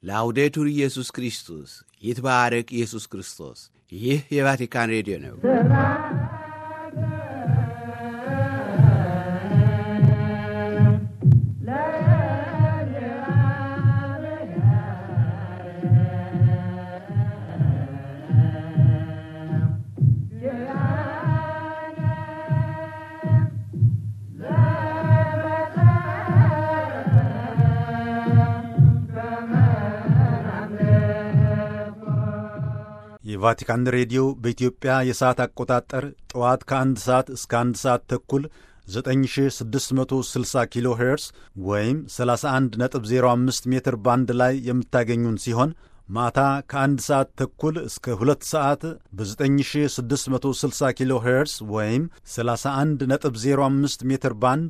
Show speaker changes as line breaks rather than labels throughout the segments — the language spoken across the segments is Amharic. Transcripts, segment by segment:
ላውዴቱር ኢየሱስ ክርስቶስ ይትባረክ ኢየሱስ ክርስቶስ። ይህ የቫቲካን ሬዲዮ ነው።
የቫቲካን ሬዲዮ በኢትዮጵያ የሰዓት አቆጣጠር ጠዋት ከ1 ሰዓት እስከ 1 ሰዓት ተኩል 9660 ኪሎ ሄርስ ወይም 31.05 ሜትር ባንድ ላይ የምታገኙን ሲሆን ማታ ከ1 ሰዓት ተኩል እስከ 2 ሰዓት በ9660 ኪሎ ሄርስ ወይም 31.05 ሜትር ባንድ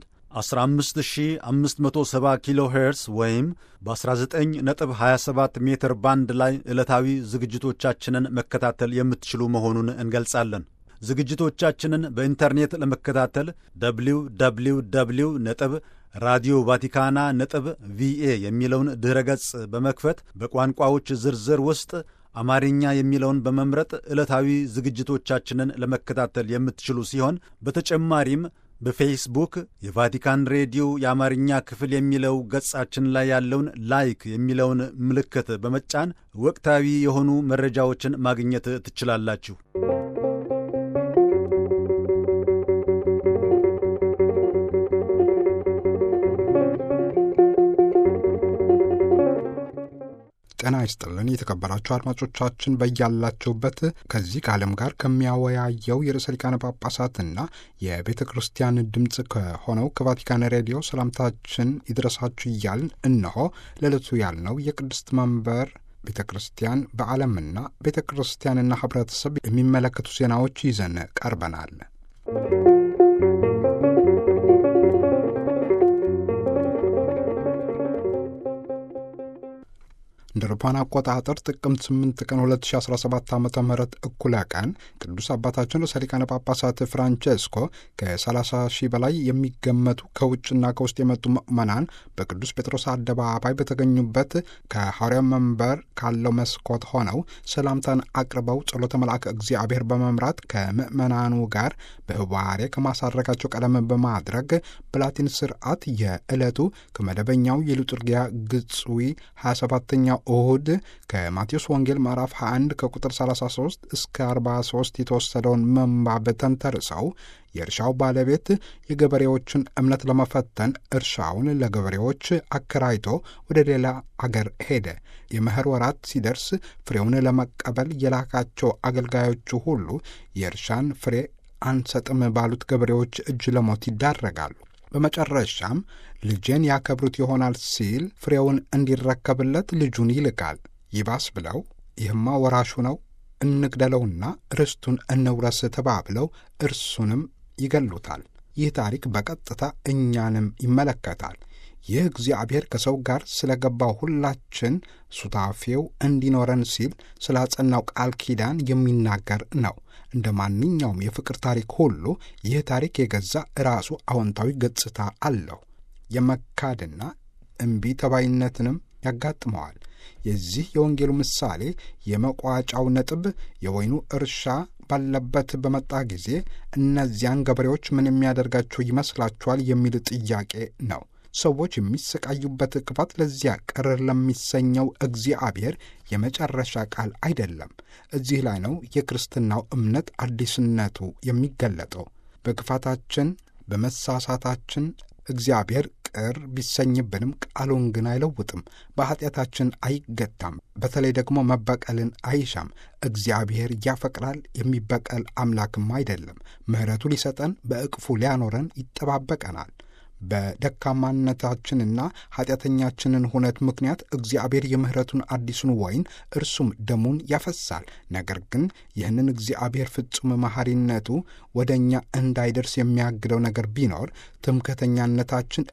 15570 ኪሎ ሄርስ ወይም በ19.27 ሜትር ባንድ ላይ ዕለታዊ ዝግጅቶቻችንን መከታተል የምትችሉ መሆኑን እንገልጻለን። ዝግጅቶቻችንን በኢንተርኔት ለመከታተል www ራዲዮ ቫቲካና ቪኤ የሚለውን ድረ ገጽ በመክፈት በቋንቋዎች ዝርዝር ውስጥ አማርኛ የሚለውን በመምረጥ ዕለታዊ ዝግጅቶቻችንን ለመከታተል የምትችሉ ሲሆን በተጨማሪም በፌስቡክ የቫቲካን ሬዲዮ የአማርኛ ክፍል የሚለው ገጻችን ላይ ያለውን ላይክ የሚለውን ምልክት በመጫን ወቅታዊ የሆኑ መረጃዎችን ማግኘት ትችላላችሁ።
ጤና ይስጥልን የተከበራችሁ አድማጮቻችን፣ በያላችሁበት ከዚህ ከዓለም ጋር ከሚያወያየው የርዕሰ ሊቃነ ጳጳሳትና የቤተ ክርስቲያን ድምፅ ከሆነው ከቫቲካን ሬዲዮ ሰላምታችን ይድረሳችሁ እያልን እነሆ ለዕለቱ ያልነው የቅድስት መንበር ቤተ ክርስቲያን በዓለምና ቤተ ክርስቲያንና ኅብረተሰብ የሚመለከቱ ዜናዎች ይዘን ቀርበናል። እንደ አውሮፓውያን አቆጣጠር ጥቅምት 8 ቀን 2017 ዓ.ም እኩለ ቀን ቅዱስ አባታችን ርዕሰ ሊቃነ ጳጳሳት ፍራንቼስኮ ከ30 ሺህ በላይ የሚገመቱ ከውጭና ከውስጥ የመጡ ምዕመናን በቅዱስ ጴጥሮስ አደባባይ በተገኙበት ከሐዋርያው መንበር ካለው መስኮት ሆነው ሰላምታን አቅርበው ጸሎተ መልአከ እግዚአብሔር በመምራት ከምዕመናኑ ጋር በህዋሬ ከማሳረጋቸው ቀለም በማድረግ በላቲን ስርዓት የዕለቱ ከመደበኛው የሊቱርጊያ ግጽዊ 27ኛው እሁድ ከማቴዎስ ወንጌል ምዕራፍ 21 ከቁጥር 33 እስከ 43 የተወሰደውን ምንባብ ተንተርሰው የእርሻው ባለቤት የገበሬዎችን እምነት ለመፈተን እርሻውን ለገበሬዎች አከራይቶ ወደ ሌላ አገር ሄደ። የመኸር ወራት ሲደርስ ፍሬውን ለመቀበል የላካቸው አገልጋዮቹ ሁሉ የእርሻን ፍሬ አንሰጥም ባሉት ገበሬዎች እጅ ለሞት ይዳረጋሉ። በመጨረሻም ልጄን ያከብሩት ይሆናል ሲል ፍሬውን እንዲረከብለት ልጁን ይልካል። ይባስ ብለው ይህማ ወራሹ ነው፣ እንግደለውና ርስቱን እንውረስ ተባብለው እርሱንም ይገሉታል። ይህ ታሪክ በቀጥታ እኛንም ይመለከታል። ይህ እግዚአብሔር ከሰው ጋር ስለገባው ሁላችን ሱታፌው እንዲኖረን ሲል ስላጸናው ቃል ኪዳን የሚናገር ነው። እንደ ማንኛውም የፍቅር ታሪክ ሁሉ ይህ ታሪክ የገዛ ራሱ አዎንታዊ ገጽታ አለው። የመካድና እምቢ ተባይነትንም ያጋጥመዋል። የዚህ የወንጌሉ ምሳሌ የመቋጫው ነጥብ የወይኑ እርሻ ባለበት በመጣ ጊዜ እነዚያን ገበሬዎች ምን የሚያደርጋቸው ይመስላችኋል የሚል ጥያቄ ነው። ሰዎች የሚሰቃዩበት ክፋት ለዚያ ቅር ለሚሰኘው እግዚአብሔር የመጨረሻ ቃል አይደለም። እዚህ ላይ ነው የክርስትናው እምነት አዲስነቱ የሚገለጠው። በክፋታችን በመሳሳታችን እግዚአብሔር ቅር ቢሰኝብንም ቃሉን ግን አይለውጥም። በኃጢአታችን አይገታም። በተለይ ደግሞ መበቀልን አይሻም። እግዚአብሔር ያፈቅራል፣ የሚበቀል አምላክም አይደለም። ምሕረቱ ሊሰጠን በእቅፉ ሊያኖረን ይጠባበቀናል። በደካማነታችንና ኃጢአተኛችንን ሁነት ምክንያት እግዚአብሔር የምሕረቱን አዲሱን ወይን እርሱም ደሙን ያፈሳል። ነገር ግን ይህንን እግዚአብሔር ፍጹም መሐሪነቱ ወደ እኛ እንዳይደርስ የሚያግደው ነገር ቢኖር ትምክህተኛነታችን፣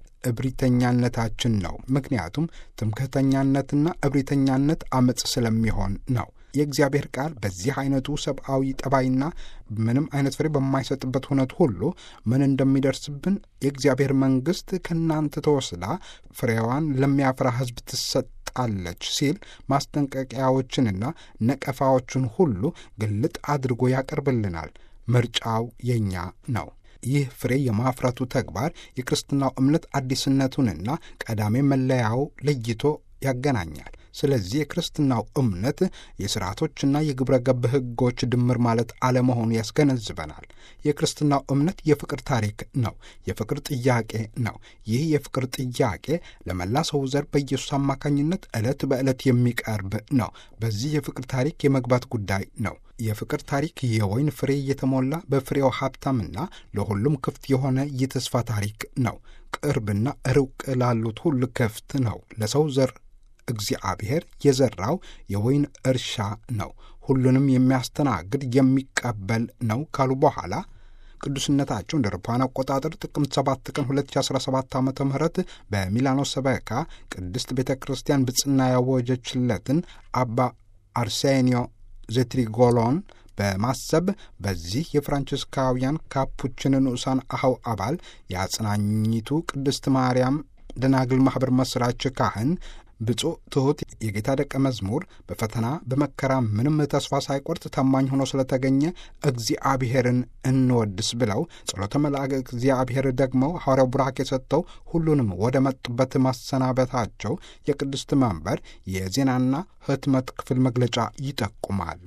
እብሪተኛነታችን ነው። ምክንያቱም ትምክህተኛነትና እብሪተኛነት አመፅ ስለሚሆን ነው። የእግዚአብሔር ቃል በዚህ አይነቱ ሰብአዊ ጠባይና ምንም አይነት ፍሬ በማይሰጥበት ሁነት ሁሉ ምን እንደሚደርስብን የእግዚአብሔር መንግሥት ከእናንተ ተወስዳ ፍሬዋን ለሚያፈራ ሕዝብ ትሰጣለች ሲል ማስጠንቀቂያዎችንና ነቀፋዎችን ሁሉ ግልጥ አድርጎ ያቀርብልናል። ምርጫው የኛ ነው። ይህ ፍሬ የማፍራቱ ተግባር የክርስትናው እምነት አዲስነቱንና ቀዳሜ መለያው ለይቶ ያገናኛል። ስለዚህ የክርስትናው እምነት የሥርዓቶችና የግብረ ገብ ሕጎች ድምር ማለት አለመሆኑ ያስገነዝበናል። የክርስትናው እምነት የፍቅር ታሪክ ነው። የፍቅር ጥያቄ ነው። ይህ የፍቅር ጥያቄ ለመላ ሰው ዘር በኢየሱስ አማካኝነት ዕለት በዕለት የሚቀርብ ነው። በዚህ የፍቅር ታሪክ የመግባት ጉዳይ ነው። የፍቅር ታሪክ የወይን ፍሬ የተሞላ በፍሬው ሀብታምና ለሁሉም ክፍት የሆነ የተስፋ ታሪክ ነው። ቅርብና ሩቅ ላሉት ሁሉ ክፍት ነው። ለሰው ዘር እግዚአብሔር የዘራው የወይን እርሻ ነው። ሁሉንም የሚያስተናግድ የሚቀበል ነው ካሉ በኋላ ቅዱስነታቸው እንደ አውሮፓውያን አቆጣጠር ጥቅምት 7 ቀን 2017 ዓ.ም በሚላኖ ሰበካ ቅድስት ቤተ ክርስቲያን ብጽና ያወጀችለትን አባ አርሴኒዮ ዘትሪጎሎን በማሰብ በዚህ የፍራንቺስካውያን ካፑችን ንዑሳን አኀው አባል የአጽናኝቱ ቅድስት ማርያም ደናግል ማኅበር መሥራች ካህን ብፁዕ ትሑት የጌታ ደቀ መዝሙር በፈተና በመከራ ምንም ተስፋ ሳይቆርጥ ታማኝ ሆኖ ስለተገኘ እግዚአብሔርን እንወድስ ብለው ጸሎተ መልአክ እግዚአብሔር ደግሞ ሐዋርያው ቡራኬ ሰጥተው ሁሉንም ወደ መጡበት ማሰናበታቸው የቅድስት መንበር የዜናና ሕትመት ክፍል መግለጫ ይጠቁማል።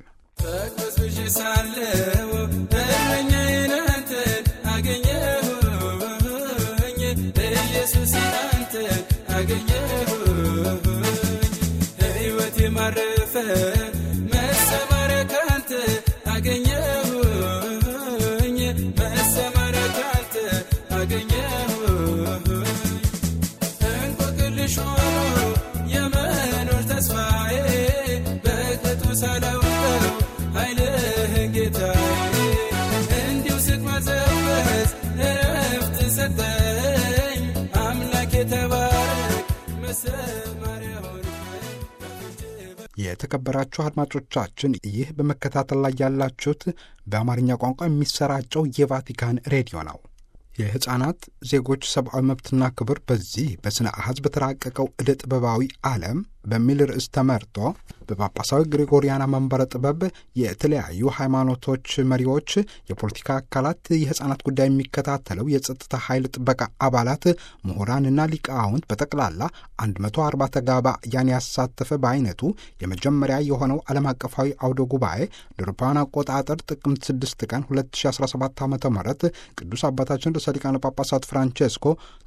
ማረፈ መሰማሪያ ካንተ አገኘሁኝ መሰማሪያ ካንተ አገኘሁኝ እንቆቅልሽ ሆኖ የመኖር ተስፋዬ በቅጡ ሳላውቀው ኃይልህን ጌታዬ እንዲሁ ስቅመዘበዝ እረፍት ሰጠኝ አምላክ የተባረክ መሰማሪያ ሆነ።
የተከበራችሁ አድማጮቻችን ይህ በመከታተል ላይ ያላችሁት በአማርኛ ቋንቋ የሚሰራጨው የቫቲካን ሬዲዮ ነው። የሕፃናት ዜጎች ሰብአዊ መብትና ክብር በዚህ በሥነ አሐዝ በተራቀቀው ዕደ ጥበባዊ ዓለም በሚል ርዕስ ተመርጦ በጳጳሳዊ ግሪጎሪያና መንበረ ጥበብ የተለያዩ ሃይማኖቶች መሪዎች፣ የፖለቲካ አካላት፣ የሕፃናት ጉዳይ የሚከታተለው የጸጥታ ኃይል ጥበቃ አባላት፣ ምሁራንና ሊቃውንት በጠቅላላ 140 ተጋባያን ያሳተፈ በአይነቱ የመጀመሪያ የሆነው ዓለም አቀፋዊ አውደ ጉባኤ ለአውሮፓውያን አቆጣጠር ጥቅምት 6 ቀን 2017 ዓ.ም ቅዱስ አባታችን ርዕሰ ሊቃነ ጳጳሳት ፍራንቼስኮ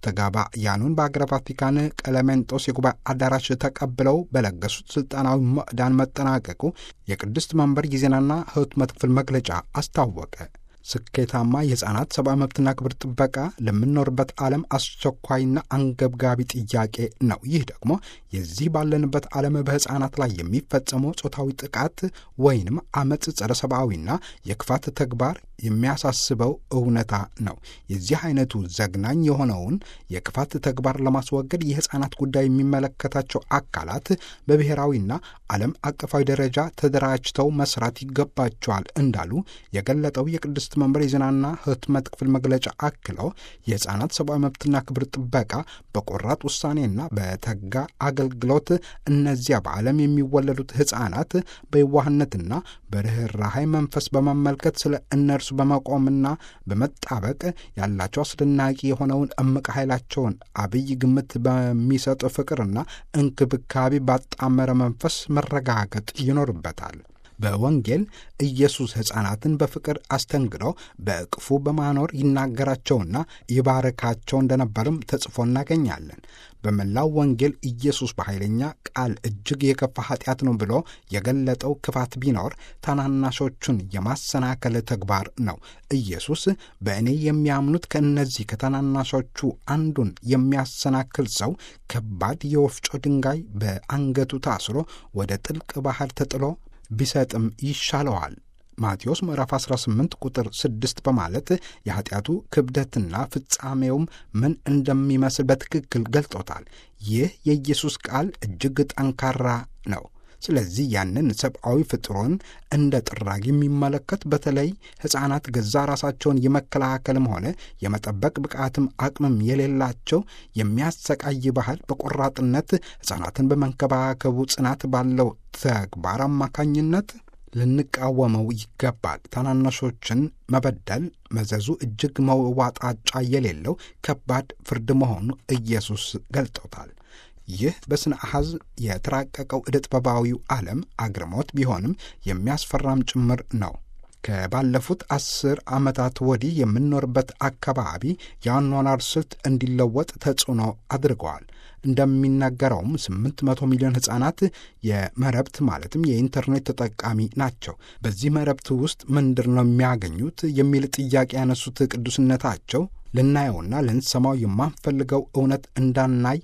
ተጋባያኑን በአገረ ቫቲካን ቀለሜንጦስ የጉባኤ አዳራሽ ተቀብለው በለገሱት ስልጣናዊ ማዕዳን መጠናቀቁ የቅድስት መንበር የዜናና ሕትመት ክፍል መግለጫ አስታወቀ። ስኬታማ የሕፃናት ሰብአዊ መብትና ክብር ጥበቃ ለምንኖርበት ዓለም አስቸኳይና አንገብጋቢ ጥያቄ ነው። ይህ ደግሞ የዚህ ባለንበት ዓለም በሕፃናት ላይ የሚፈጸመው ጾታዊ ጥቃት ወይንም አመፅ፣ ጸረ ሰብአዊና የክፋት ተግባር የሚያሳስበው እውነታ ነው። የዚህ አይነቱ ዘግናኝ የሆነውን የክፋት ተግባር ለማስወገድ የሕፃናት ጉዳይ የሚመለከታቸው አካላት በብሔራዊና ዓለም አቀፋዊ ደረጃ ተደራጅተው መስራት ይገባቸዋል እንዳሉ የገለጠው የቅድስት መንበር የዜናና ሕትመት ክፍል መግለጫ አክለው የሕፃናት ሰብአዊ መብትና ክብር ጥበቃ በቆራጥ ውሳኔና በተጋ አገልግሎት እነዚያ በዓለም የሚወለዱት ሕፃናት በየዋህነትና በርኅራኄ መንፈስ በመመልከት ስለ እነርሱ በመቆምና በመጣበቅ ያላቸው አስደናቂ የሆነውን እምቅ ኃይላቸውን አብይ ግምት በሚሰጥ ፍቅርና እንክብካቤ ባጣመረ መንፈስ መረጋገጥ ይኖርበታል። በወንጌል ኢየሱስ ሕፃናትን በፍቅር አስተንግዶ በእቅፉ በማኖር ይናገራቸውና ይባረካቸው እንደነበርም ተጽፎ እናገኛለን። በመላው ወንጌል ኢየሱስ በኃይለኛ ቃል እጅግ የከፋ ኃጢአት ነው ብሎ የገለጠው ክፋት ቢኖር ታናናሾቹን የማሰናከል ተግባር ነው። ኢየሱስ በእኔ የሚያምኑት ከእነዚህ ከታናናሾቹ አንዱን የሚያሰናክል ሰው ከባድ የወፍጮ ድንጋይ በአንገቱ ታስሮ ወደ ጥልቅ ባህር ተጥሎ ቢሰጥም ይሻለዋል። ማቴዎስ ምዕራፍ 18 ቁጥር 6 በማለት የኃጢአቱ ክብደትና ፍጻሜውም ምን እንደሚመስል በትክክል ገልጦታል። ይህ የኢየሱስ ቃል እጅግ ጠንካራ ነው። ስለዚህ ያንን ሰብአዊ ፍጥሮን እንደ ጥራጊ የሚመለከት በተለይ ሕፃናት ገዛ ራሳቸውን የመከላከልም ሆነ የመጠበቅ ብቃትም አቅምም የሌላቸው የሚያሰቃይ ባህል በቆራጥነት ሕፃናትን በመንከባከቡ ጽናት ባለው ተግባር አማካኝነት ልንቃወመው ይገባል። ታናናሾችን መበደል መዘዙ እጅግ መዋጣጫ የሌለው ከባድ ፍርድ መሆኑ ኢየሱስ ገልጦታል። ይህ በስነ አሐዝ የተራቀቀው ዕደ ጥበባዊው ዓለም አግርሞት ቢሆንም የሚያስፈራም ጭምር ነው። ከባለፉት 10 ዓመታት ወዲህ የምንኖርበት አካባቢ የአኗኗር ስልት እንዲለወጥ ተጽዕኖ አድርገዋል። እንደሚናገረውም 800 ሚሊዮን ሕፃናት የመረብት ማለትም የኢንተርኔት ተጠቃሚ ናቸው። በዚህ መረብት ውስጥ ምንድር ነው የሚያገኙት የሚል ጥያቄ ያነሱት ቅዱስነታቸው ልናየውና ልንሰማው የማንፈልገው እውነት እንዳናይ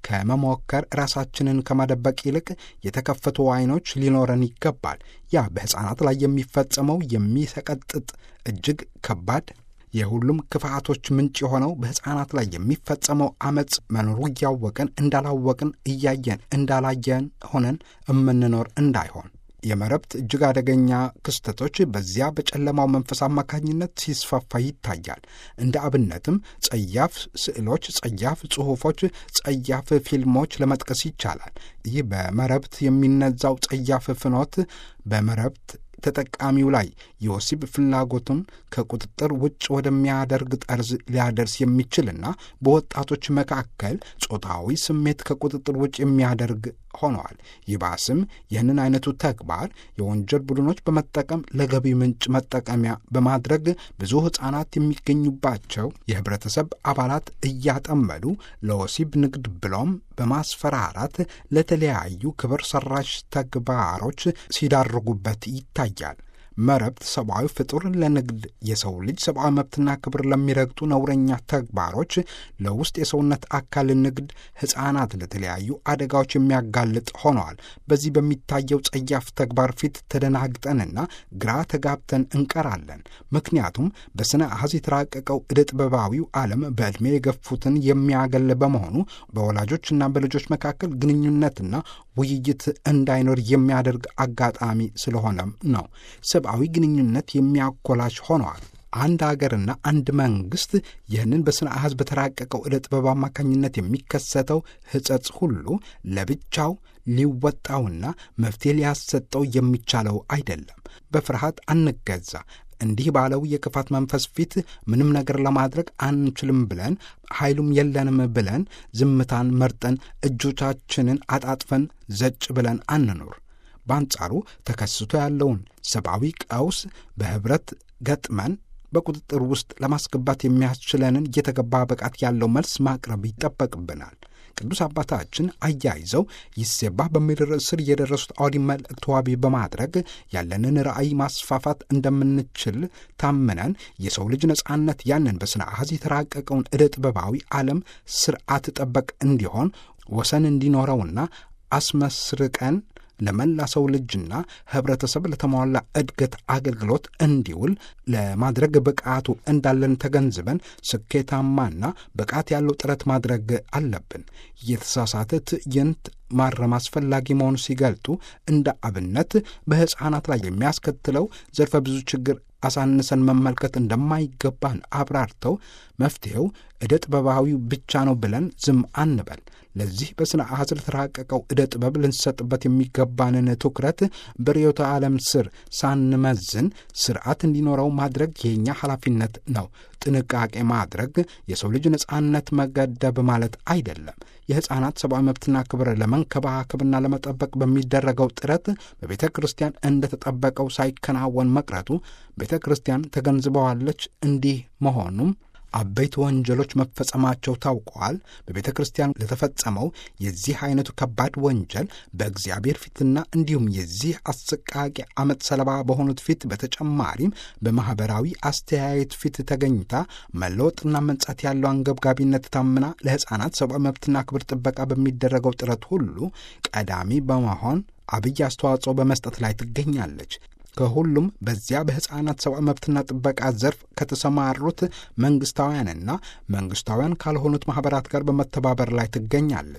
ከመሞከር ራሳችንን ከማደበቅ ይልቅ የተከፈቱ ዓይኖች ሊኖረን ይገባል። ያ በሕፃናት ላይ የሚፈጸመው የሚሰቀጥጥ እጅግ ከባድ የሁሉም ክፋቶች ምንጭ የሆነው በሕፃናት ላይ የሚፈጸመው ዓመፅ መኖሩ እያወቅን እንዳላወቅን እያየን እንዳላየን ሆነን እምንኖር እንዳይሆን የመረብት እጅግ አደገኛ ክስተቶች በዚያ በጨለማው መንፈስ አማካኝነት ሲስፋፋ ይታያል። እንደ አብነትም ጸያፍ ስዕሎች፣ ጸያፍ ጽሑፎች፣ ጸያፍ ፊልሞች ለመጥቀስ ይቻላል። ይህ በመረብት የሚነዛው ጸያፍ ፍኖት በመረብት ተጠቃሚው ላይ የወሲብ ፍላጎቱን ከቁጥጥር ውጭ ወደሚያደርግ ጠርዝ ሊያደርስ የሚችልና በወጣቶች መካከል ጾታዊ ስሜት ከቁጥጥር ውጭ የሚያደርግ ሆነዋል። ይባስም ይህንን አይነቱ ተግባር የወንጀል ቡድኖች በመጠቀም ለገቢ ምንጭ መጠቀሚያ በማድረግ ብዙ ሕፃናት የሚገኙባቸው የህብረተሰብ አባላት እያጠመዱ ለወሲብ ንግድ ብሎም በማስፈራራት ለተለያዩ ክብር ሰራሽ ተግባሮች ሲዳርጉበት ይታያል። መረብት ሰብአዊ ፍጡር ለንግድ የሰው ልጅ ሰብአዊ መብትና ክብር ለሚረግጡ ነውረኛ ተግባሮች ለውስጥ የሰውነት አካል ንግድ ሕፃናት ለተለያዩ አደጋዎች የሚያጋልጥ ሆነዋል። በዚህ በሚታየው ጸያፍ ተግባር ፊት ተደናግጠንና ግራ ተጋብተን እንቀራለን። ምክንያቱም በስነ አሐዝ የተራቀቀው ዕደ ጥበባዊው ዓለም በዕድሜ የገፉትን የሚያገል በመሆኑ በወላጆችና በልጆች መካከል ግንኙነትና ውይይት እንዳይኖር የሚያደርግ አጋጣሚ ስለሆነም ነው። ሰብአዊ ግንኙነት የሚያኮላሽ ሆነዋል። አንድ አገርና አንድ መንግስት ይህንን በስነ አሐዝ በተራቀቀው ዕደ ጥበብ አማካኝነት የሚከሰተው ሕጸጽ ሁሉ ለብቻው ሊወጣውና መፍትሄ ሊያሰጠው የሚቻለው አይደለም። በፍርሃት አንገዛ። እንዲህ ባለው የክፋት መንፈስ ፊት ምንም ነገር ለማድረግ አንችልም ብለን ኃይሉም የለንም ብለን ዝምታን መርጠን እጆቻችንን አጣጥፈን ዘጭ ብለን አንኑር። በአንጻሩ ተከስቶ ያለውን ሰብአዊ ቀውስ በህብረት ገጥመን በቁጥጥር ውስጥ ለማስገባት የሚያስችለንን የተገባ ብቃት ያለው መልስ ማቅረብ ይጠበቅብናል። ቅዱስ አባታችን አያይዘው ይሴባህ በሚል ርዕስ ስር የደረሱት አውዲ መልእክት ዋቢ በማድረግ ያለንን ራእይ ማስፋፋት እንደምንችል ታምነን የሰው ልጅ ነጻነት ያንን በስነ አሐዝ የተራቀቀውን ዕደ ጥበባዊ ዓለም ስርዓት ጠበቅ እንዲሆን ወሰን እንዲኖረውና አስመስርቀን ለመላ ሰው ልጅና ህብረተሰብ ለተሟላ እድገት አገልግሎት እንዲውል ለማድረግ ብቃቱ እንዳለን ተገንዝበን ስኬታማና ብቃት ያለው ጥረት ማድረግ አለብን። የተሳሳተ ትዕይንት ማረም አስፈላጊ መሆኑ ሲገልጡ እንደ አብነት በሕፃናት ላይ የሚያስከትለው ዘርፈ ብዙ ችግር አሳንሰን መመልከት እንደማይገባን አብራርተው መፍትሄው ዕደ ጥበባዊው ብቻ ነው ብለን ዝም አንበል። ለዚህ በስነ አሐዝ ለተራቀቀው ዕደ ጥበብ ልንሰጥበት የሚገባንን ትኩረት በርዕዮተ ዓለም ስር ሳንመዝን ስርዓት እንዲኖረው ማድረግ የኛ ኃላፊነት ነው። ጥንቃቄ ማድረግ የሰው ልጅ ነጻነት መገደብ ማለት አይደለም። የሕፃናት ሰብአዊ መብትና ክብር ለመንከባከብና ለመጠበቅ በሚደረገው ጥረት በቤተ ክርስቲያን እንደተጠበቀው ሳይከናወን መቅረቱ ቤተ ክርስቲያን ተገንዝበዋለች። እንዲህ መሆኑም አበይት ወንጀሎች መፈጸማቸው ታውቀዋል። በቤተ ክርስቲያን ለተፈጸመው የዚህ አይነቱ ከባድ ወንጀል በእግዚአብሔር ፊትና እንዲሁም የዚህ አሰቃቂ ዓመት ሰለባ በሆኑት ፊት በተጨማሪም በማኅበራዊ አስተያየት ፊት ተገኝታ መለወጥና መንጻት ያለው አንገብጋቢነት ታምና ለሕፃናት ሰብአዊ መብትና ክብር ጥበቃ በሚደረገው ጥረት ሁሉ ቀዳሚ በመሆን አብይ አስተዋጽኦ በመስጠት ላይ ትገኛለች። ከሁሉም በዚያ በሕፃናት ሰብአዊ መብትና ጥበቃ ዘርፍ ከተሰማሩት መንግሥታውያንና መንግሥታውያን ካልሆኑት ማኅበራት ጋር በመተባበር ላይ ትገኛለች።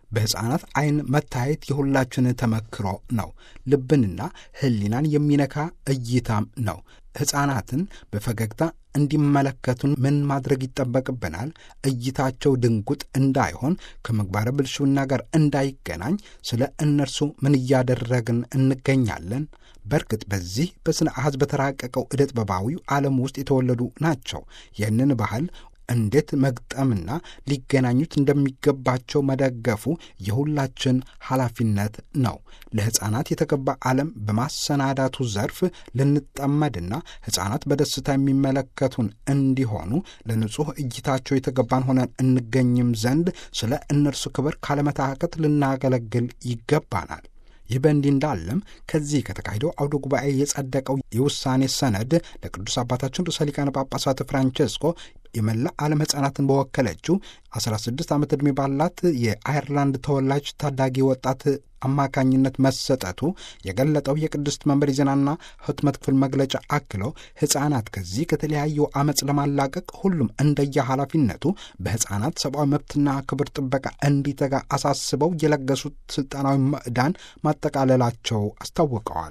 በሕፃናት ዓይን መታየት የሁላችን ተመክሮ ነው። ልብንና ሕሊናን የሚነካ እይታም ነው። ሕፃናትን በፈገግታ እንዲመለከቱን ምን ማድረግ ይጠበቅብናል? እይታቸው ድንጉጥ እንዳይሆን፣ ከምግባረ ብልሹና ጋር እንዳይገናኝ ስለ እነርሱ ምን እያደረግን እንገኛለን? በርግጥ በዚህ በስነ አሐዝ በተራቀቀው ዕደ ጥበባዊው ዓለም ውስጥ የተወለዱ ናቸው። ይህንን ባህል እንዴት መግጠምና ሊገናኙት እንደሚገባቸው መደገፉ የሁላችን ኃላፊነት ነው። ለሕፃናት የተገባ ዓለም በማሰናዳቱ ዘርፍ ልንጠመድና ሕፃናት በደስታ የሚመለከቱን እንዲሆኑ ለንጹሕ እይታቸው የተገባን ሆነን እንገኝም ዘንድ ስለ እነርሱ ክብር ካለመታከት ልናገለግል ይገባናል። ይህ በእንዲህ እንዳለም ከዚህ ከተካሄደው አውደ ጉባኤ የጸደቀው የውሳኔ ሰነድ ለቅዱስ አባታችን ርዕሰ ሊቃነ ጳጳሳት ፍራንቼስኮ የመላ ዓለም ሕፃናትን በወከለችው 16 ዓመት ዕድሜ ባላት የአየርላንድ ተወላጅ ታዳጊ ወጣት አማካኝነት መሰጠቱ የገለጠው የቅድስት መንበር የዜናና ሕትመት ክፍል መግለጫ አክለው ሕፃናት ከዚህ ከተለያዩ ዓመፅ ለማላቀቅ ሁሉም እንደየ ኃላፊነቱ በሕፃናት ሰብአዊ መብትና ክብር ጥበቃ እንዲተጋ አሳስበው የለገሱት ሥልጣናዊ ምዕዳን ማጠቃለላቸው አስታውቀዋል።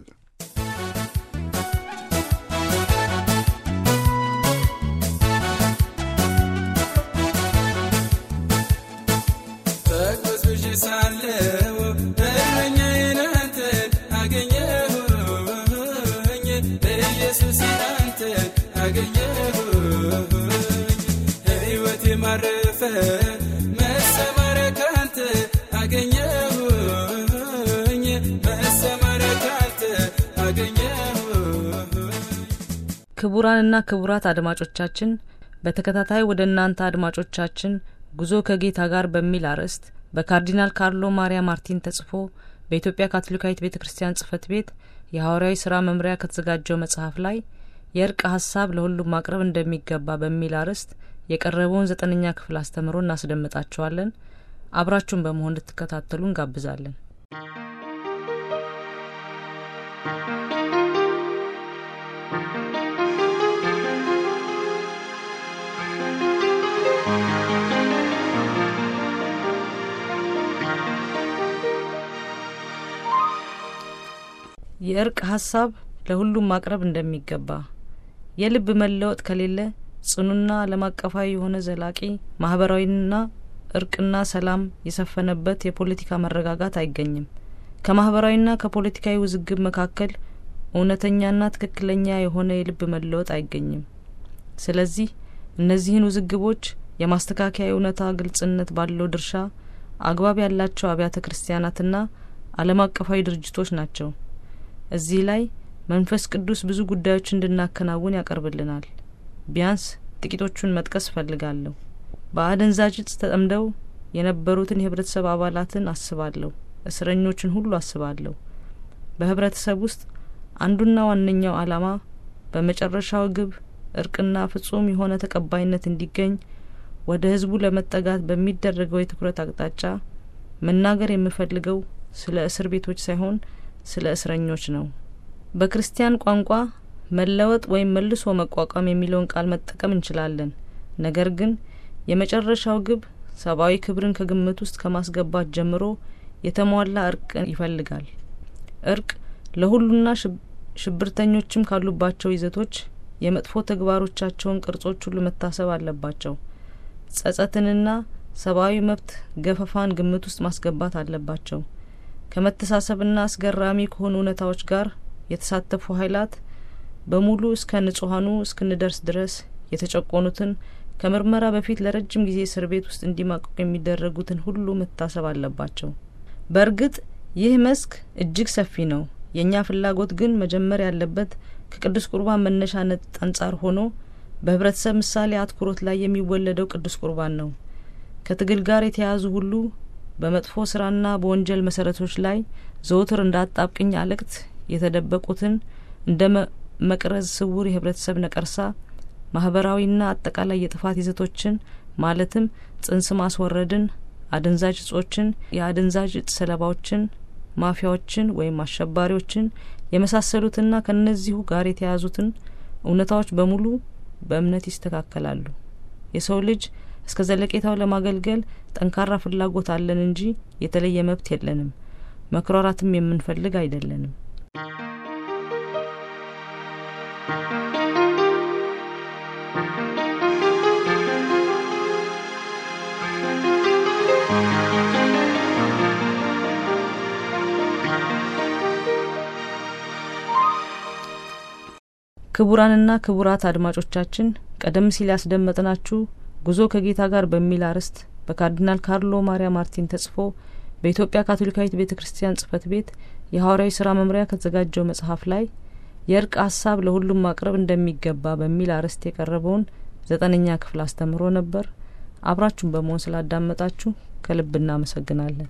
ክቡራንና ክቡራት አድማጮቻችን በተከታታይ ወደ እናንተ አድማጮቻችን ጉዞ ከጌታ ጋር በሚል አርዕስት በካርዲናል ካርሎ ማሪያ ማርቲን ተጽፎ በኢትዮጵያ ካቶሊካዊት ቤተክርስቲያን ጽሕፈት ቤት የሐዋርያዊ ሥራ መምሪያ ከተዘጋጀው መጽሐፍ ላይ የእርቅ ሐሳብ ለሁሉም ማቅረብ እንደሚገባ በሚል አርዕስት የቀረበውን 9ኛ ክፍል አስተምሮ እናስደምጣችኋለን። አብራችሁን በመሆን እንድትከታተሉ እንጋብዛለን። የእርቅ ሐሳብ ለሁሉም ማቅረብ እንደሚገባ የልብ መለወጥ ከሌለ ጽኑና ዓለም አቀፋዊ የሆነ ዘላቂ ማህበራዊና እርቅና ሰላም የሰፈነበት የፖለቲካ መረጋጋት አይገኝም። ከማህበራዊና ከፖለቲካዊ ውዝግብ መካከል እውነተኛና ትክክለኛ የሆነ የልብ መለወጥ አይገኝም። ስለዚህ እነዚህን ውዝግቦች የማስተካከያ እውነታ ግልጽነት ባለው ድርሻ አግባብ ያላቸው አብያተ ክርስቲያናትና ዓለም አቀፋዊ ድርጅቶች ናቸው። እዚህ ላይ መንፈስ ቅዱስ ብዙ ጉዳዮች እንድናከናውን ያቀርብልናል። ቢያንስ ጥቂቶቹን መጥቀስ ፈልጋለሁ። በአደንዛዥ ዕፅ ተጠምደው የነበሩትን የህብረተሰብ አባላትን አስባለሁ። እስረኞችን ሁሉ አስባለሁ። በህብረተሰብ ውስጥ አንዱና ዋነኛው ዓላማ በመጨረሻው ግብ እርቅና ፍጹም የሆነ ተቀባይነት እንዲገኝ ወደ ህዝቡ ለመጠጋት በሚደረገው የትኩረት አቅጣጫ መናገር የምፈልገው ስለ እስር ቤቶች ሳይሆን ስለ እስረኞች ነው። በክርስቲያን ቋንቋ መለወጥ ወይም መልሶ መቋቋም የሚለውን ቃል መጠቀም እንችላለን። ነገር ግን የመጨረሻው ግብ ሰብአዊ ክብርን ከግምት ውስጥ ከማስገባት ጀምሮ የተሟላ እርቅ ይፈልጋል። እርቅ ለሁሉና ሽብርተኞችም ካሉባቸው ይዘቶች የመጥፎ ተግባሮቻቸውን ቅርጾች ሁሉ መታሰብ አለባቸው። ጸጸትንና ሰብአዊ መብት ገፈፋን ግምት ውስጥ ማስገባት አለባቸው። ከመተሳሰብና አስገራሚ ከሆኑ እውነታዎች ጋር የተሳተፉ ኃይላት በሙሉ እስከ ንጹሃኑ እስክንደርስ ድረስ የተጨቆኑትን ከምርመራ በፊት ለረጅም ጊዜ እስር ቤት ውስጥ እንዲማቀቁ የሚደረጉትን ሁሉ መታሰብ አለባቸው። በእርግጥ ይህ መስክ እጅግ ሰፊ ነው። የኛ ፍላጎት ግን መጀመር ያለበት ከቅዱስ ቁርባን መነሻነት አንጻር ሆኖ በህብረተሰብ ምሳሌ አትኩሮት ላይ የሚወለደው ቅዱስ ቁርባን ነው። ከትግል ጋር የተያዙ ሁሉ በመጥፎ ስራና በወንጀል መሰረቶች ላይ ዘውትር እንዳጣብቅኝ አለቅት የተደበቁትን እንደ መቅረዝ ስውር የህብረተሰብ ነቀርሳ ማህበራዊና አጠቃላይ የጥፋት ይዘቶችን ማለትም ጽንስ ማስወረድን፣ አደንዛዥ እጾችን፣ የአደንዛዥ እጽ ሰለባዎችን፣ ማፊያዎችን ወይም አሸባሪዎችን የመሳሰሉትና ከነዚሁ ጋር የተያዙትን እውነታዎች በሙሉ በእምነት ይስተካከላሉ። የሰው ልጅ እስከ ዘለቄታው ለማገልገል ጠንካራ ፍላጎት አለን እንጂ የተለየ መብት የለንም። መክሮራትም የምንፈልግ አይደለንም። ክቡራንና ክቡራት አድማጮቻችን ቀደም ሲል ያስደመጥናችሁ ጉዞ ከጌታ ጋር በሚል አርዕስት በካርዲናል ካርሎ ማሪያ ማርቲን ተጽፎ በኢትዮጵያ ካቶሊካዊት ቤተክርስቲያን ጽሕፈት ቤት የሐዋርያዊ ሥራ መምሪያ ከተዘጋጀው መጽሐፍ ላይ የእርቅ ሐሳብ ለሁሉም ማቅረብ እንደሚገባ በሚል አርዕስት የቀረበውን 9ኛ ክፍል አስተምሮ ነበር። አብራችሁን በመሆን ስላዳመጣችሁ ከልብ እናመሰግናለን።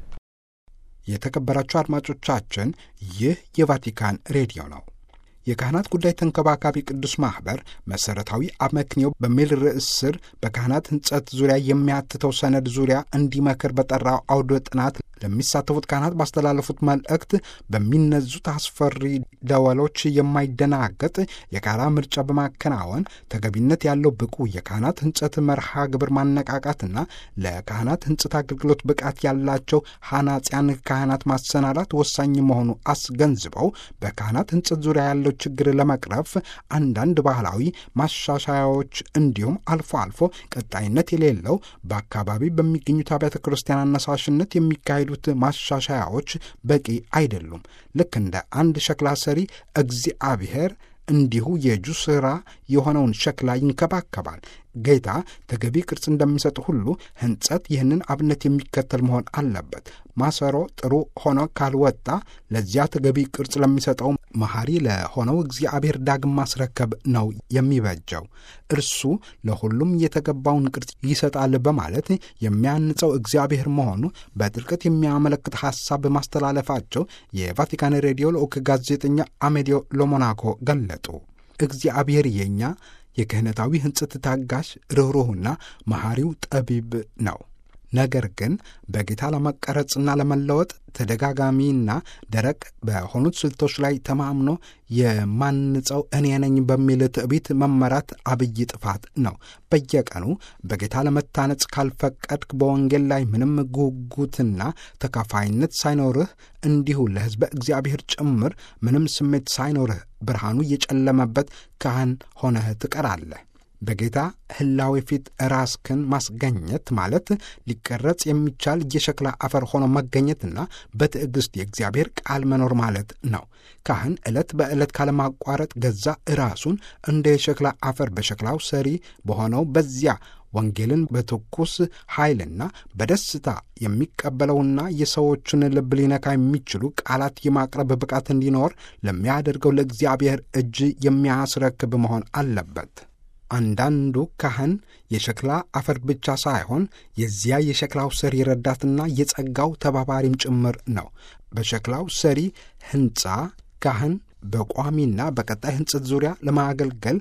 የተከበራችሁ አድማጮቻችን፣ ይህ የቫቲካን ሬዲዮ ነው። የካህናት ጉዳይ ተንከባካቢ ቅዱስ ማኅበር መሠረታዊ አመክንዮ በሚል ርዕስ ስር በካህናት ሕንጸት ዙሪያ የሚያትተው ሰነድ ዙሪያ እንዲመክር በጠራው አውደ ጥናት ለሚሳተፉት ካህናት ባስተላለፉት መልእክት በሚነዙት አስፈሪ ደወሎች የማይደናገጥ የጋራ ምርጫ በማከናወን ተገቢነት ያለው ብቁ የካህናት ሕንጸት መርሃ ግብር ማነቃቃትና ለካህናት ሕንጸት አገልግሎት ብቃት ያላቸው ሐናጽያን ካህናት ማሰናዳት ወሳኝ መሆኑ አስገንዝበው በካህናት ሕንጸት ዙሪያ ያለው ችግር ለመቅረፍ አንዳንድ ባህላዊ ማሻሻያዎች እንዲሁም አልፎ አልፎ ቀጣይነት የሌለው በአካባቢ በሚገኙት አብያተ ክርስቲያን አነሳሽነት የሚካሄዱት ማሻሻያዎች በቂ አይደሉም። ልክ እንደ አንድ ሸክላ ሰሪ እግዚአብሔር እንዲሁ የእጁ ሥራ የሆነውን ሸክላ ይንከባከባል። ጌታ ተገቢ ቅርጽ እንደሚሰጥ ሁሉ ሕንጸት ይህንን አብነት የሚከተል መሆን አለበት። ማሰሮ ጥሩ ሆኖ ካልወጣ ለዚያ ተገቢ ቅርጽ ለሚሰጠው መሐሪ ለሆነው እግዚአብሔር ዳግም ማስረከብ ነው የሚበጀው። እርሱ ለሁሉም የተገባውን ቅርጽ ይሰጣል በማለት የሚያንጸው እግዚአብሔር መሆኑ በጥልቀት የሚያመለክት ሐሳብ በማስተላለፋቸው የቫቲካን ሬዲዮ ልዑክ ጋዜጠኛ አሜዲዮ ሎሞናኮ ገለጡ። እግዚአብሔር የኛ የክህነታዊ ሕንጸት ታጋሽ፣ ርኅሩህና መሐሪው ጠቢብ ነው። ነገር ግን በጌታ ለመቀረጽና ለመለወጥ ተደጋጋሚና ደረቅ በሆኑት ስልቶች ላይ ተማምኖ የማንጸው እኔ ነኝ በሚል ትዕቢት መመራት አብይ ጥፋት ነው። በየቀኑ በጌታ ለመታነጽ ካልፈቀድክ በወንጌል ላይ ምንም ጉጉትና ተካፋይነት ሳይኖርህ እንዲሁ ለሕዝበ እግዚአብሔር ጭምር ምንም ስሜት ሳይኖርህ ብርሃኑ የጨለመበት ካህን ሆነህ ትቀራለህ። በጌታ ህላዌ ፊት ራስክን ማስገኘት ማለት ሊቀረጽ የሚቻል የሸክላ አፈር ሆኖ መገኘትና በትዕግስት የእግዚአብሔር ቃል መኖር ማለት ነው። ካህን ዕለት በዕለት ካለማቋረጥ ገዛ ራሱን እንደ የሸክላ አፈር በሸክላው ሰሪ በሆነው በዚያ ወንጌልን በትኩስ ኃይልና በደስታ የሚቀበለውና የሰዎችን ልብ ሊነካ የሚችሉ ቃላት የማቅረብ ብቃት እንዲኖር ለሚያደርገው ለእግዚአብሔር እጅ የሚያስረክብ መሆን አለበት። አንዳንዱ ካህን የሸክላ አፈር ብቻ ሳይሆን የዚያ የሸክላው ሰሪ ረዳትና የጸጋው ተባባሪም ጭምር ነው። በሸክላው ሰሪ ሕንጻ ካህን በቋሚና በቀጣይ ሕንጸት ዙሪያ ለማገልገል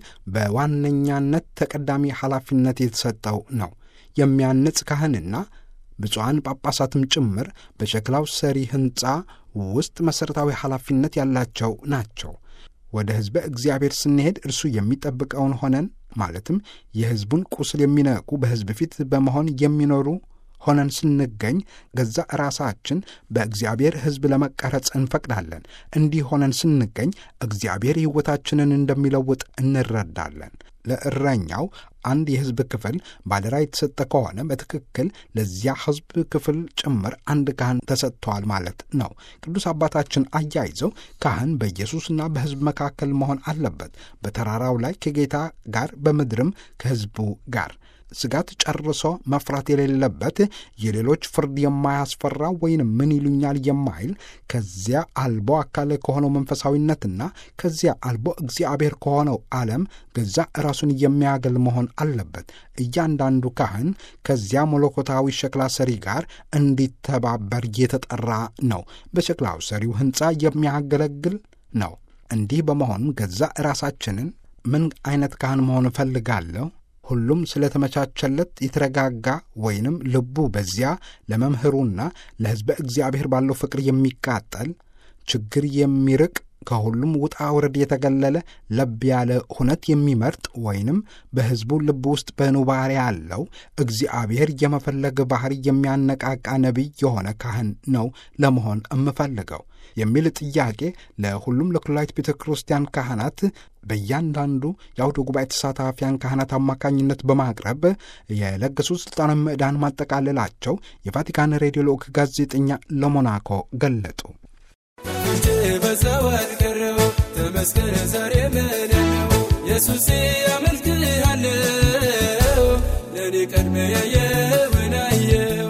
በዋነኛነት ተቀዳሚ ኃላፊነት የተሰጠው ነው። የሚያንጽ ካህንና ብፁዓን ጳጳሳትም ጭምር በሸክላው ሰሪ ሕንጻ ውስጥ መሠረታዊ ኃላፊነት ያላቸው ናቸው። ወደ ሕዝበ እግዚአብሔር ስንሄድ እርሱ የሚጠብቀውን ሆነን ማለትም የሕዝቡን ቁስል የሚነቁ በሕዝብ ፊት በመሆን የሚኖሩ ሆነን ስንገኝ ገዛ ራሳችን በእግዚአብሔር ሕዝብ ለመቀረጽ እንፈቅዳለን። እንዲህ ሆነን ስንገኝ እግዚአብሔር ሕይወታችንን እንደሚለውጥ እንረዳለን። ለእረኛው አንድ የሕዝብ ክፍል ባደራ የተሰጠ ከሆነ በትክክል ለዚያ ሕዝብ ክፍል ጭምር አንድ ካህን ተሰጥቷል ማለት ነው። ቅዱስ አባታችን አያይዘው ካህን በኢየሱስና በሕዝብ መካከል መሆን አለበት፣ በተራራው ላይ ከጌታ ጋር፣ በምድርም ከሕዝቡ ጋር። ስጋት ጨርሶ መፍራት የሌለበት፣ የሌሎች ፍርድ የማያስፈራ ወይንም ምን ይሉኛል የማይል፣ ከዚያ አልቦ አካል ከሆነው መንፈሳዊነትና ከዚያ አልቦ እግዚአብሔር ከሆነው ዓለም ገዛ ራሱን የሚያገል መሆን አለበት። እያንዳንዱ ካህን ከዚያ መለኮታዊ ሸክላ ሰሪ ጋር እንዲተባበር የተጠራ ነው። በሸክላው ሰሪው ሕንጻ የሚያገለግል ነው። እንዲህ በመሆኑም ገዛ ራሳችንን ምን አይነት ካህን መሆን እፈልጋለሁ? ሁሉም ስለተመቻቸለት የተረጋጋ ወይንም ልቡ በዚያ ለመምህሩና ለሕዝበ እግዚአብሔር ባለው ፍቅር የሚቃጠል ችግር የሚርቅ ከሁሉም ውጣ ውረድ የተገለለ ለብ ያለ ሁነት የሚመርጥ ወይንም በሕዝቡ ልብ ውስጥ በኑባሬ ያለው እግዚአብሔር የመፈለግ ባህሪ የሚያነቃቃ ነቢይ የሆነ ካህን ነው ለመሆን የምፈልገው የሚል ጥያቄ ለሁሉም ለኩላዊት ቤተ ክርስቲያን ካህናት በእያንዳንዱ የአውደ ጉባኤ ተሳታፊያን ካህናት አማካኝነት በማቅረብ የለገሱት ሥልጣናዊ ምዕዳን ማጠቃለላቸው የቫቲካን ሬዲዮ ልዑክ ጋዜጠኛ ለሞናኮ ገለጡ።
በዛዋል ቀረው ተመስገን ዛሬ ምንነው ኢየሱስ አመልክሃለሁ ለኔ ቀድሜ ያየው።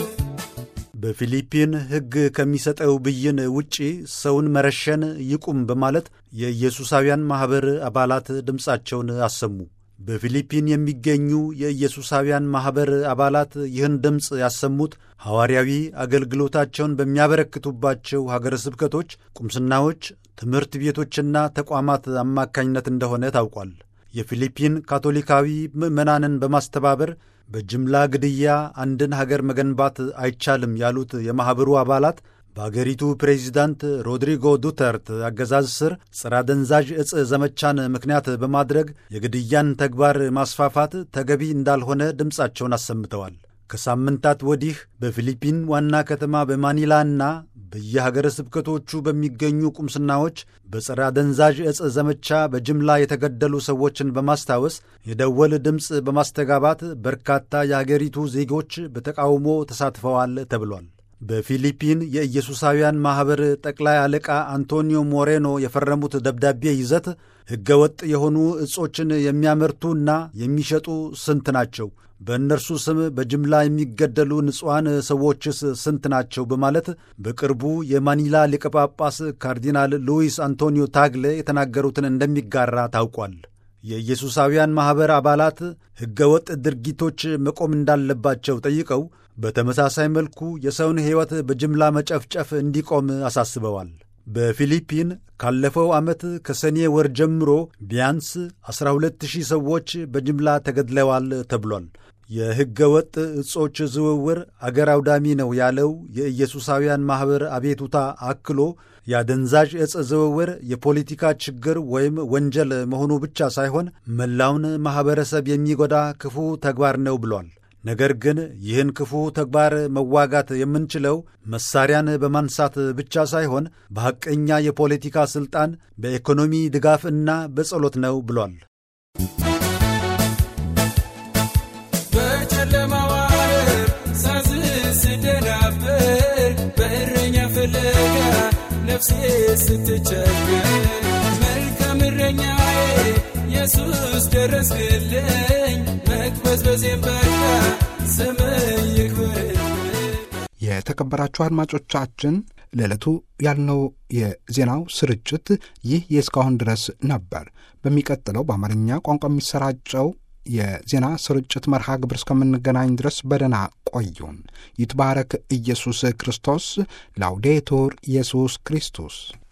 በፊሊፒን ሕግ ከሚሰጠው ብይን ውጪ ሰውን መረሸን ይቁም በማለት የኢየሱሳውያን ማኅበር አባላት ድምፃቸውን አሰሙ። በፊሊፒን የሚገኙ የኢየሱሳውያን ማኅበር አባላት ይህን ድምፅ ያሰሙት ሐዋርያዊ አገልግሎታቸውን በሚያበረክቱባቸው ሀገረ ስብከቶች፣ ቁምስናዎች፣ ትምህርት ቤቶችና ተቋማት አማካኝነት እንደሆነ ታውቋል። የፊሊፒን ካቶሊካዊ ምዕመናንን በማስተባበር በጅምላ ግድያ አንድን ሀገር መገንባት አይቻልም ያሉት የማኅበሩ አባላት በአገሪቱ ፕሬዚዳንት ሮድሪጎ ዱተርት አገዛዝ ስር ጸረ አደንዛዥ ዕፅ ዘመቻን ምክንያት በማድረግ የግድያን ተግባር ማስፋፋት ተገቢ እንዳልሆነ ድምፃቸውን አሰምተዋል። ከሳምንታት ወዲህ በፊሊፒን ዋና ከተማ በማኒላና በየሀገረ ስብከቶቹ በሚገኙ ቁምስናዎች በጸረ አደንዛዥ ዕፅ ዘመቻ በጅምላ የተገደሉ ሰዎችን በማስታወስ የደወል ድምፅ በማስተጋባት በርካታ የአገሪቱ ዜጎች በተቃውሞ ተሳትፈዋል ተብሏል። በፊሊፒን የኢየሱሳውያን ማኅበር ጠቅላይ አለቃ አንቶኒዮ ሞሬኖ የፈረሙት ደብዳቤ ይዘት ሕገወጥ የሆኑ ዕጾችን የሚያመርቱና የሚሸጡ ስንት ናቸው? በእነርሱ ስም በጅምላ የሚገደሉ ንጹሐን ሰዎችስ ስንት ናቸው? በማለት በቅርቡ የማኒላ ሊቀ ጳጳስ ካርዲናል ሉዊስ አንቶኒዮ ታግሌ የተናገሩትን እንደሚጋራ ታውቋል። የኢየሱሳውያን ማኅበር አባላት ሕገወጥ ድርጊቶች መቆም እንዳለባቸው ጠይቀው በተመሳሳይ መልኩ የሰውን ሕይወት በጅምላ መጨፍጨፍ እንዲቆም አሳስበዋል። በፊሊፒን ካለፈው ዓመት ከሰኔ ወር ጀምሮ ቢያንስ 12,000 ሰዎች በጅምላ ተገድለዋል ተብሏል። የሕገ ወጥ ዕጾች ዝውውር አገር አውዳሚ ነው ያለው የኢየሱሳውያን ማኅበር አቤቱታ አክሎ የአደንዛዥ ዕፅ ዝውውር የፖለቲካ ችግር ወይም ወንጀል መሆኑ ብቻ ሳይሆን መላውን ማኅበረሰብ የሚጎዳ ክፉ ተግባር ነው ብሏል። ነገር ግን ይህን ክፉ ተግባር መዋጋት የምንችለው መሳሪያን በማንሳት ብቻ ሳይሆን በሐቀኛ የፖለቲካ ሥልጣን፣ በኢኮኖሚ ድጋፍ እና በጸሎት ነው ብሏል።
በጨለማው ዓለም ሳዝን ስደናበር በእረኛ ፍለጋ ነፍሴ ስትቸገር መልካም እረኛዬ ኢየሱስ ደረስክልኝ መቅበዝበዜን በቃ ስምህ ይክበር።
የተከበራችሁ አድማጮቻችን ለዕለቱ ያልነው የዜናው ስርጭት ይህ የእስካሁን ድረስ ነበር። በሚቀጥለው በአማርኛ ቋንቋ የሚሰራጨው የዜና ስርጭት መርሃ ግብር እስከምንገናኝ ድረስ በደህና ቆዩን። ይትባረክ ኢየሱስ ክርስቶስ። ላውዴቱር ኢየሱስ ክርስቶስ